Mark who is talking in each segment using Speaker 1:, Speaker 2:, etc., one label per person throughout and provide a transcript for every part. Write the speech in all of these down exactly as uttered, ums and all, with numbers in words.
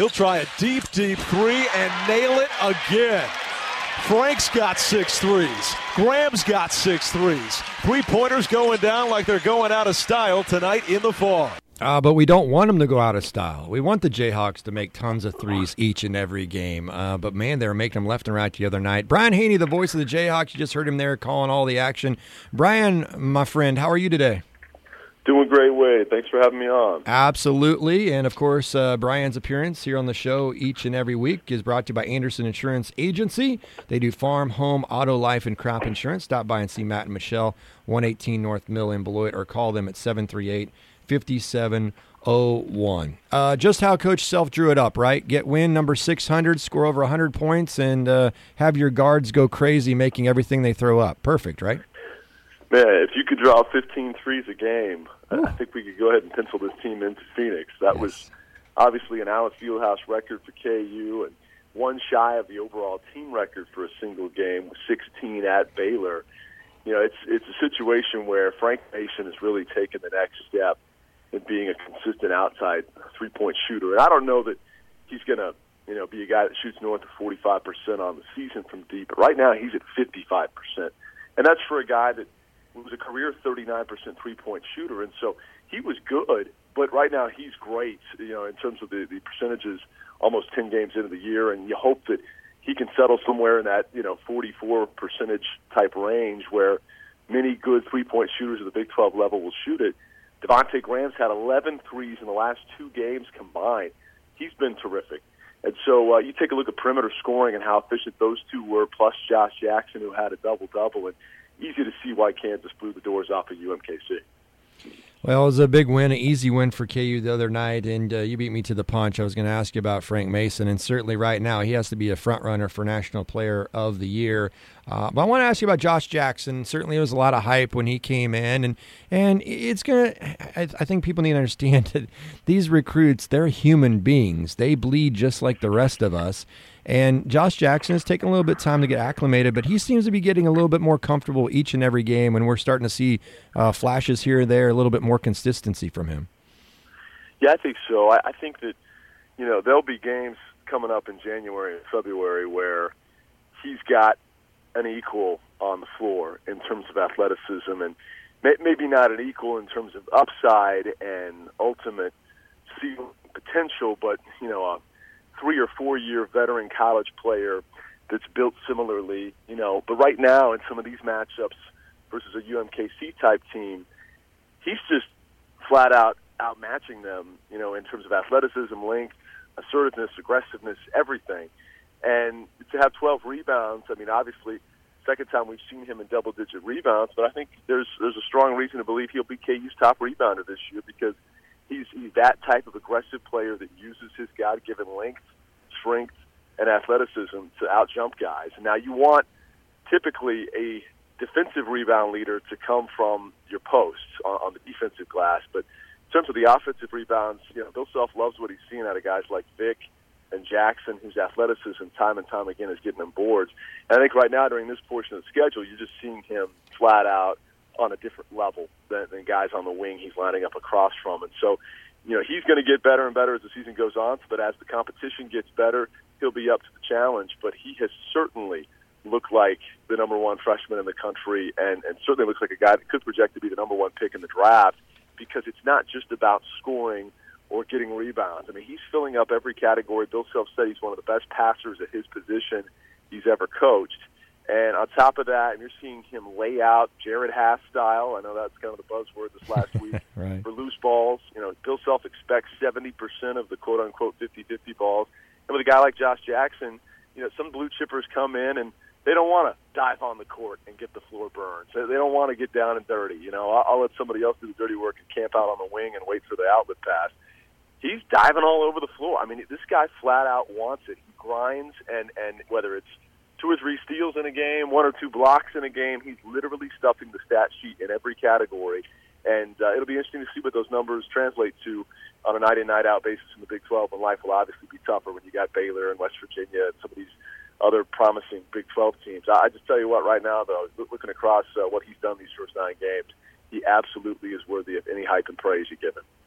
Speaker 1: He'll try a deep, deep three and nail it again. Frank's got six threes. Graham's got six threes. Three-pointers going down like they're going out of style tonight in the fall.
Speaker 2: Uh, but we don't want them to go out of style. We want the Jayhawks to make tons of threes each and every game. Uh, but, man, they were making them left and right the other night. Brian Haney, the voice of the Jayhawks, you just heard him there calling all the action. Brian, my friend, how are you today?
Speaker 3: Doing great, Wade. Thanks for having me on.
Speaker 2: Absolutely. And, of course, uh, Brian's appearance here on the show each and every week is brought to you by Anderson Insurance Agency. They do farm, home, auto, life, and crop insurance. Stop by and see Matt and Michelle, one eighteen North Mill in Beloit, or call them at seven three eight, five seven zero one. Uh, just how Coach Self drew it up, right? Get win number six hundred, score over one hundred points, and uh, have your guards go crazy making everything they throw up. Perfect, right?
Speaker 3: Man, if you could draw fifteen threes a game, Ooh. I think we could go ahead and pencil this team into Phoenix. That yes. was obviously an Allen Fieldhouse record for K U, and one shy of the overall team record for a single game with sixteen at Baylor. You know, it's it's a situation where Frank Mason has really taken the next step in being a consistent outside three-point shooter. And I don't know that he's going to, you know, be a guy that shoots north of forty-five percent on the season from deep, but right now he's at fifty-five percent. And that's for a guy that was a career thirty-nine percent three-point shooter, and so he was good, but right now he's great, you know, in terms of the, the percentages almost ten games into the year, and you hope that he can settle somewhere in that, you know, forty-four percentage type range where many good three-point shooters at the Big twelve level will shoot it. Devontae Graham's had eleven threes in the last two games combined. He's been terrific. And so uh, you take a look at perimeter scoring and how efficient those two were, plus Josh Jackson, who had a double-double, and easy to see why Kansas blew the doors off of U M K C.
Speaker 2: Well, it was a big win, an easy win for K U the other night, and uh, you beat me to the punch. I was going to ask you about Frank Mason, and certainly right now he has to be a front-runner for National Player of the Year. Uh, but I want to ask you about Josh Jackson. Certainly there was a lot of hype when he came in, and and it's going to – I think people need to understand that these recruits, they're human beings. They bleed just like the rest of us. And Josh Jackson has taken a little bit of time to get acclimated, but he seems to be getting a little bit more comfortable each and every game, and we're starting to see uh, flashes here and there, a little bit more consistency from him.
Speaker 3: Yeah, I think so. I, I think that, you know, there'll be games coming up in January and February where he's got an equal on the floor in terms of athleticism, and may, maybe not an equal in terms of upside and ultimate ceiling potential, but, you know, a three or four year veteran college player that's built similarly, you know. But right now in some of these matchups versus a U M K C type team, he's just flat out outmatching them, you know, in terms of athleticism, length, assertiveness, aggressiveness, everything. And to have twelve rebounds, I mean, obviously, second time we've seen him in double digit rebounds, but I think there's there's a strong reason to believe he'll be K U's top rebounder this year because He's, he's that type of aggressive player that uses his God-given length, strength, and athleticism to out-jump guys. And now you want typically a defensive rebound leader to come from your posts on, on the defensive glass. But in terms of the offensive rebounds, you know, Bill Self loves what he's seeing out of guys like Vic and Jackson, whose athleticism time and time again is getting them boards. And I think right now during this portion of the schedule, you're just seeing him flat out on a different level than, than guys on the wing he's lining up across from. And so, you know, he's going to get better and better as the season goes on, but as the competition gets better, he'll be up to the challenge. But he has certainly looked like the number one freshman in the country and, and certainly looks like a guy that could project to be the number one pick in the draft because it's not just about scoring or getting rebounds. I mean, he's filling up every category. Bill Self said he's one of the best passers at his position he's ever coached. And on top of that, and you're seeing him lay out Jared Haas style. I know that's kind of the buzzword this last week
Speaker 2: right.
Speaker 3: for loose balls. You know, Bill Self expects seventy percent of the quote-unquote fifty-fifty balls. And with a guy like Josh Jackson, you know, some blue chippers come in and they don't want to dive on the court and get the floor burned. So they don't want to get down and dirty. You know, I'll, I'll let somebody else do the dirty work and camp out on the wing and wait for the outlet pass. He's diving all over the floor. I mean, this guy flat out wants it. He grinds, and, and whether it's two or three steals in a game, one or two blocks in a game, he's literally stuffing the stat sheet in every category. And uh, it'll be interesting to see what those numbers translate to on a night-in, night-out basis in the Big twelve, and life will obviously be tougher when you got Baylor and West Virginia and some of these other promising Big twelve teams. I, I just tell you what, right now, though, looking across uh, what he's done these first nine games, he absolutely is worthy of any hype and praise you give him.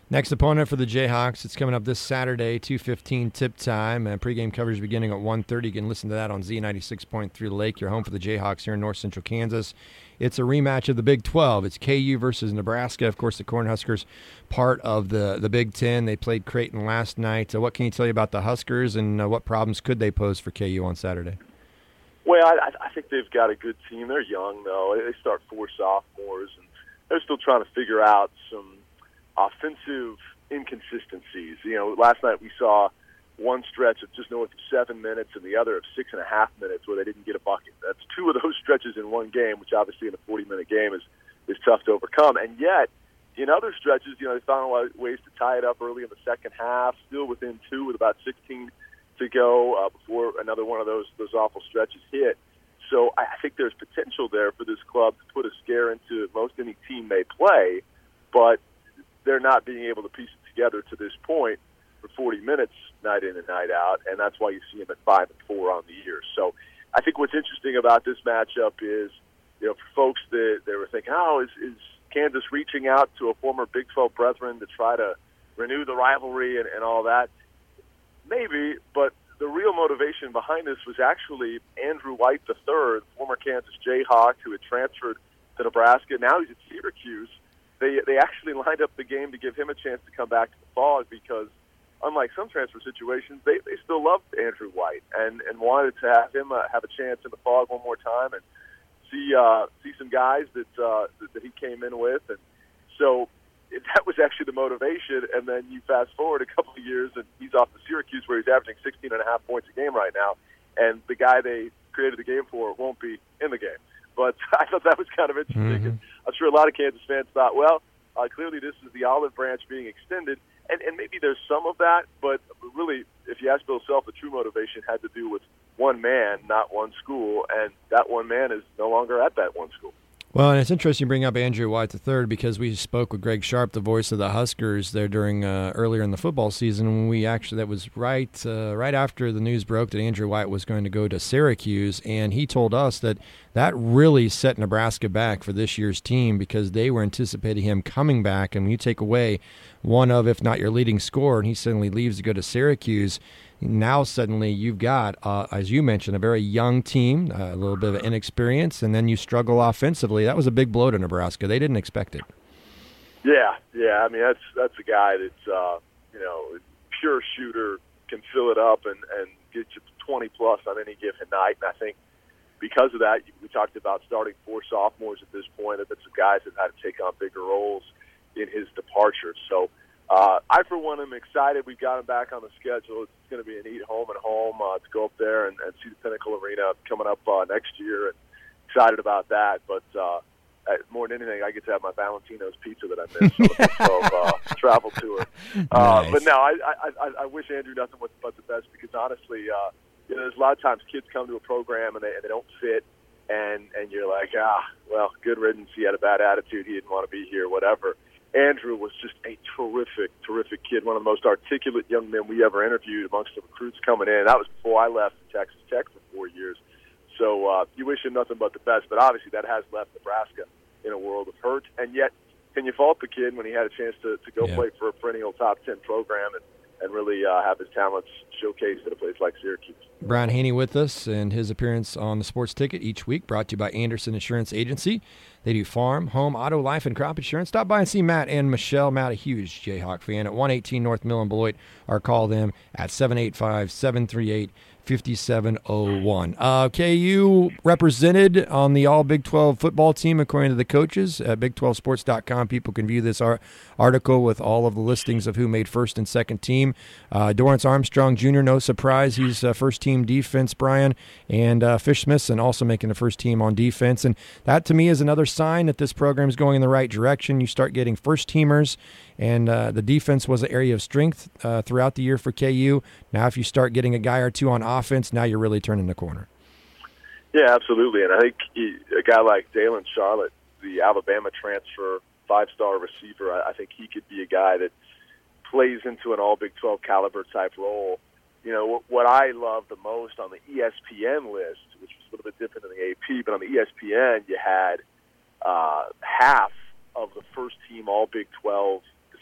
Speaker 2: Next opponent for the Jayhawks, it's coming up this Saturday, two fifteen tip time. And pregame coverage beginning at one thirty. You can listen to that on Z ninety-six point three The Lake, your home for the Jayhawks here in north central Kansas. It's a rematch of the Big twelve. It's K U versus Nebraska. Of course, the Cornhuskers, part of the, the Big Ten. They played Creighton last night. Uh, what can you tell you about the Huskers, and uh, what problems could they pose for K U on Saturday?
Speaker 3: Well, I, I think they've got a good team. They're young, though. They start four sophomores, and they're still trying to figure out some offensive inconsistencies. You know, last night we saw one stretch of just north of seven minutes and the other of six and a half minutes where they didn't get a bucket. That's two of those stretches in one game, which obviously in a forty-minute game is, is tough to overcome. And yet, in other stretches, you know, they found ways to tie it up early in the second half, still within two with about sixteen to go uh, before another one of those those awful stretches hit. So I think there's potential there for this club to put a scare into most any team they play, but they're not being able to piece it together to this point for forty minutes night in and night out, and that's why you see them at five and four on the year. So I think what's interesting about this matchup is, you know, for folks that they were thinking, oh, is, is Kansas reaching out to a former Big twelve brethren to try to renew the rivalry and, and all that? Maybe, but the real motivation behind this was actually Andrew White the third, former Kansas Jayhawk who had transferred to Nebraska. Now he's at Syracuse. They they actually lined up the game to give him a chance to come back to the Phog because, unlike some transfer situations, they, they still loved Andrew White and, and wanted to have him uh, have a chance in the Phog one more time and see uh, see some guys that, uh, that that he came in with. And so it, that was actually the motivation. And then you fast forward a couple of years, and he's off to Syracuse where he's averaging sixteen and a half points a game right now. And the guy they created the game for won't be in the game. But I thought that was kind of interesting.
Speaker 2: Mm-hmm.
Speaker 3: I'm sure a lot of Kansas fans thought, well, uh, clearly this is the olive branch being extended. And, and maybe there's some of that, but really, if you ask Bill Self, the true motivation had to do with one man, not one school, and that one man is no longer at that one school.
Speaker 2: Well, and it's interesting you bring up Andrew White the third because we spoke with Greg Sharp, the voice of the Huskers, there during uh, earlier in the football season. When we actually that was right uh, right after the news broke that Andrew White was going to go to Syracuse, and he told us that that really set Nebraska back for this year's team because they were anticipating him coming back. And when you take away one of, if not your leading scorer, and he suddenly leaves to go to Syracuse, now suddenly you've got, uh, as you mentioned, a very young team, uh, a little bit of inexperience, and then you struggle offensively. That was a big blow to Nebraska. They didn't expect it.
Speaker 3: Yeah, yeah. I mean, that's that's a guy that's, uh, you know, pure shooter, can fill it up and, and get you twenty plus on any given night. And I think because of that, we talked about starting four sophomores at this point. That some guys that had to take on bigger roles in his departure. So uh, I, for one, am excited. We've got him back on the schedule. It's going to be a neat home and home uh, to go up there and, and see the Pinnacle Arena coming up uh, next year. And excited about that. But uh, more than anything, I get to have my Valentino's pizza that I missed on the Big twelve uh, travel tour. Uh,
Speaker 2: Nice.
Speaker 3: But no, I, I, I, I wish Andrew nothing but the best because honestly, uh, you know, there's a lot of times kids come to a program and they, and they don't fit, and, and you're like, ah, well, good riddance. He had a bad attitude. He didn't want to be here, whatever. Andrew was just a terrific, terrific kid, one of the most articulate young men we ever interviewed amongst the recruits coming in. That was before I left Texas Tech for four years. So uh, you wish him nothing but the best, but obviously that has left Nebraska in a world of hurt. And yet, can you fault the kid when he had a chance to, to go
Speaker 2: Yeah.
Speaker 3: play for a perennial top ten program and, and really uh, have his talents showcased at a place like Syracuse?
Speaker 2: Brian Haney with us and his appearance on the Sports Ticket each week, brought to you by Anderson Insurance Agency. They do farm, home, auto, life, and crop insurance. Stop by and see Matt and Michelle. Matt, a huge Jayhawk fan, at one eighteen North Mill in Beloit, or call them at seven eight five, seven three eight, five seven zero one. Uh, K U represented on the all Big twelve football team, according to the coaches. At big twelve sports dot com, people can view this ar- article with all of the listings of who made first and second team. Uh, Dorrance Armstrong Junior, no surprise, he's uh, first team defense, Brian. And uh, Fish Smithson also making the first team on defense. And that, to me, is another sign that this program is going in the right direction. You start getting first teamers, and uh, the defense was an area of strength uh, throughout the year for K U. Now, if you start getting a guy or two on offense, now you're really turning the corner.
Speaker 3: Yeah, absolutely. And I think he, a guy like Dalen Charlotte, the Alabama transfer, five-star receiver, I, I think he could be a guy that plays into an all Big twelve caliber type role. You know, what, what I love the most on the E S P N list, which was a little bit different than the A P, but on the E S P N, you had uh, half of the first-team all Big twelve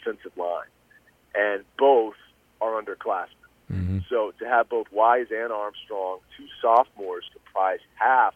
Speaker 3: defensive line, and both are underclassmen. Mm-hmm. So to have both Wise and Armstrong, two sophomores, comprise half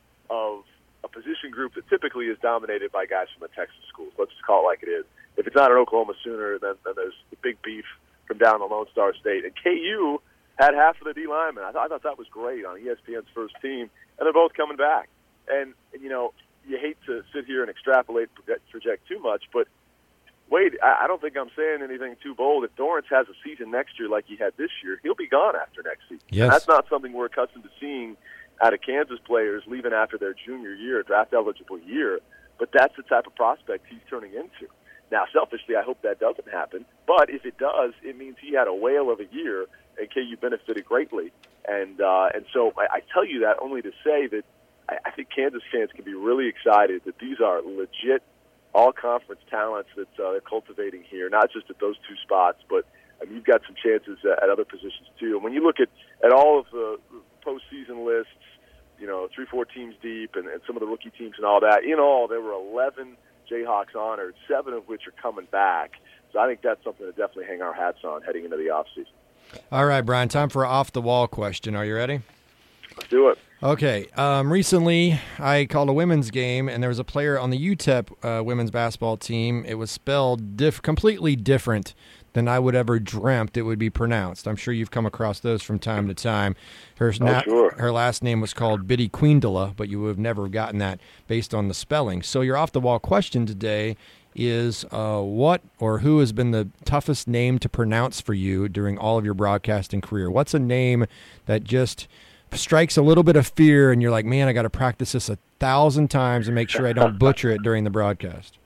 Speaker 3: of a position group that typically is dominated by guys from the Texas schools. Let's just call it like it is. If it's not an Oklahoma Sooner, then, then there's the big beef from down the Lone Star State. And K U had half of the D linemen. I thought, I thought that was great on E S P N's first team, and they're both coming back. And, and you know, you hate to sit here and extrapolate, project too much, but wait, I, I don't think I'm saying anything too bold. If Dorrance has a season next year like he had this year, he'll be gone after next season.
Speaker 2: Yes.
Speaker 3: And that's not something we're accustomed to seeing out of Kansas players leaving after their junior year, draft-eligible year, but that's the type of prospect he's turning into. Now, selfishly, I hope that doesn't happen, but if it does, it means he had a whale of a year, and K U benefited greatly. And uh, and so I, I tell you that only to say that I, I think Kansas fans can be really excited that these are legit all-conference talents that uh, they're cultivating here, not just at those two spots, but I mean, you've got some chances uh, at other positions too. And when you look at, at all of the postseason lists, you know, three, four teams deep, and, and some of the rookie teams and all that, in all, there were eleven Jayhawks honored, seven of which are coming back. So I think that's something to definitely hang our hats on heading into the offseason.
Speaker 2: All right, Brian, time for an off-the-wall question. Are you ready?
Speaker 3: Let's do it.
Speaker 2: Okay. Um, recently, I called a women's game, and there was a player on the U T E P uh, women's basketball team. It was spelled diff- completely different than I would ever dreamt it would be pronounced. I'm sure you've come across those from time to time. Her,
Speaker 3: oh,
Speaker 2: na-
Speaker 3: sure.
Speaker 2: her last name was called Biddy Queendala, but you would have never gotten that based on the spelling. So your off-the-wall question today is uh, what or who has been the toughest name to pronounce for you during all of your broadcasting career? What's a name that just strikes a little bit of fear and you're like, man, I got to practice this a thousand times and make sure I don't butcher it during the broadcast?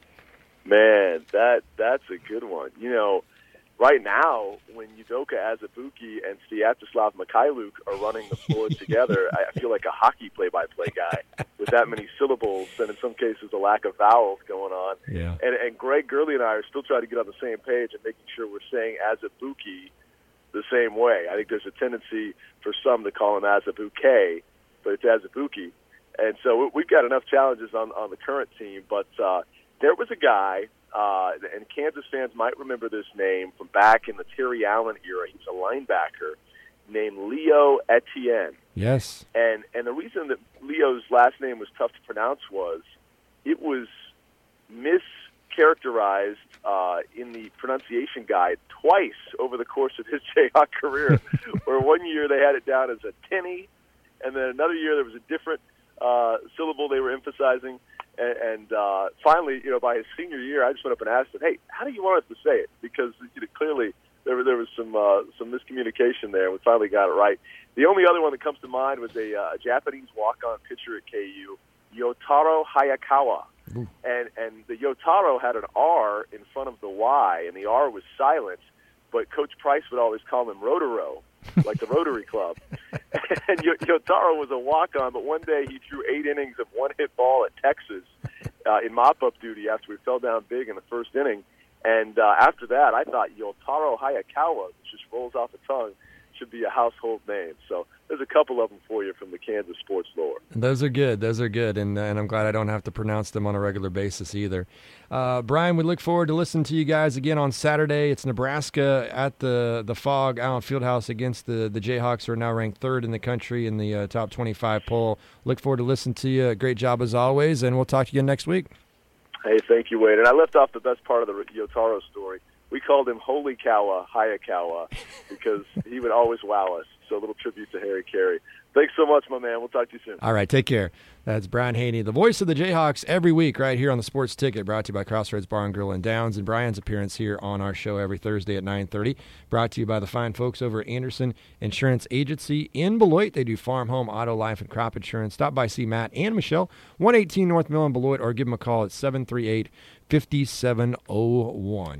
Speaker 3: Man, that that's a good one. You know, right now, when Udoka Azubuike and Stiatoslav Mikhailuk are running the floor together, I feel like a hockey play-by-play guy with that many syllables and in some cases a lack of vowels going on.
Speaker 2: Yeah.
Speaker 3: And, and Greg Gurley and I are still trying to get on the same page and making sure we're saying Azubuike the same way. I think there's a tendency for some to call him Azubuike, but it's Azubuike. And so we've got enough challenges on, on the current team, but uh, there was a guy, uh, and Kansas fans might remember this name from back in the Terry Allen era. He was a linebacker named Leo Etienne.
Speaker 2: Yes.
Speaker 3: And and the reason that Leo's last name was tough to pronounce was it was mischaracterized uh, in the pronunciation guide twice over the course of his Jayhawk career, where one year they had it down as a tinny, and then another year there was a different uh, syllable they were emphasizing. And, and uh, finally, you know, by his senior year, I just went up and asked him, hey, how do you want us to say it? Because you know, clearly there, there was some uh, some miscommunication there, and we finally got it right. The only other one that comes to mind was a uh, Japanese walk-on pitcher at K U, Yotaro Hayakawa. Ooh. And and the Yotaro had an R in front of the Y, and the R was silent, but Coach Price would always call him Rotaro, like the Rotary Club. And Yotaro was a walk-on, but one day he threw eight innings of one-hit ball at Texas uh, in mop-up duty after we fell down big in the first inning. And uh, after that, I thought Yotaro Hayakawa, which just rolls off the tongue, should be a household name. So there's a couple of them for you from the Kansas sports lore.
Speaker 2: Those are good. Those are good, and and I'm glad I don't have to pronounce them on a regular basis either. Uh, Brian, we look forward to listening to you guys again on Saturday. It's Nebraska at the the Fog Allen Fieldhouse against the the Jayhawks, who are now ranked third in the country in the uh, top twenty-five poll. Look forward to listening to you. Great job as always, and we'll talk to you again next week.
Speaker 3: Hey, thank you, Wade. And I left off the best part of the Yotaro story. We called him Holy Kawa Hayakawa because he would always wow us. So a little tribute to Harry Carey. Thanks so much, my man. We'll talk to you soon.
Speaker 2: All right, take care. That's Brian Haney, the voice of the Jayhawks, every week right here on the Sports Ticket, brought to you by Crossroads Bar and Grill and Downs, and Brian's appearance here on our show every Thursday at nine thirty, brought to you by the fine folks over at Anderson Insurance Agency in Beloit. They do farm, home, auto, life, and crop insurance. Stop by, see Matt and Michelle, one eighteen North Mill in Beloit, or give them a call at seven three eight, five seven zero one.